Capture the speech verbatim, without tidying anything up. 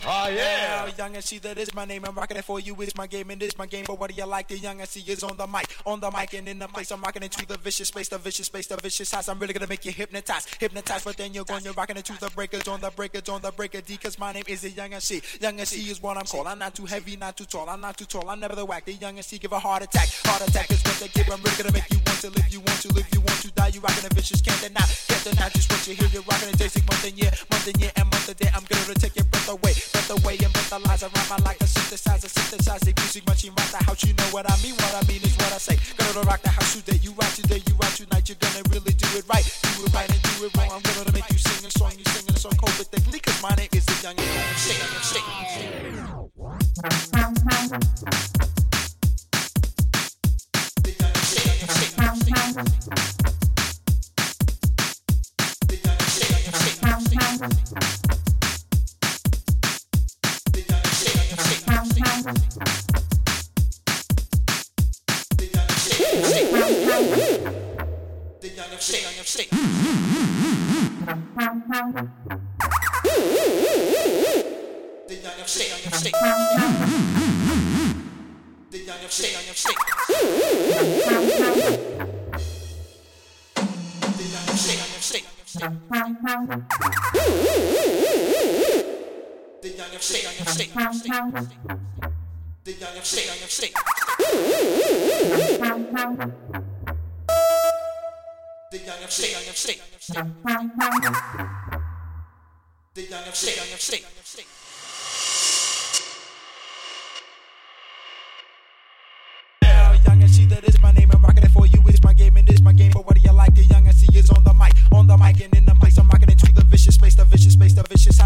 Oh yeah. Now, Young and C, that is my name. I'm rocking it for you. It's my game and it's my game. But what do you like? The Young and C is on the mic, on the mic and in the place. I'm rocking into the vicious space, the vicious space, the vicious house. I'm really gonna make you hypnotized, hypnotized. But then you're going, you're rocking into the breakers, on the breakers, on the breaker D. Cause my name is the Young and C. Young and C is what I'm called. I'm not too heavy, not too tall. I'm not too tall. I'm never the whack. The Young and C give a heart attack. Heart attack is what they give. I'm really gonna make you want to live. You want to live. You want to die. You rocking the vicious. Can't deny. Can't deny just what you hear. You're rocking it day six month and year, month and year and month and day. I'm gonna take your breath away, breath away and breath alive. I rhyme like a synthesizer, synthesize the music machine. Rock the house, you know what I mean. What I mean is what I say. Gonna rock the house today. You rock today. You rock tonight. You're gonna really do it right. Do it right and do it wrong. I'm gonna make you sing a song. You sing a song cold but thickly. Cause my name is the Young and C. That is my name. I'm rocking it for you. It's my game and it's my game. But what do you like? The Young and C is on the mic, on the mic and in the place. I'm rocking into the vicious space, the vicious space, the vicious.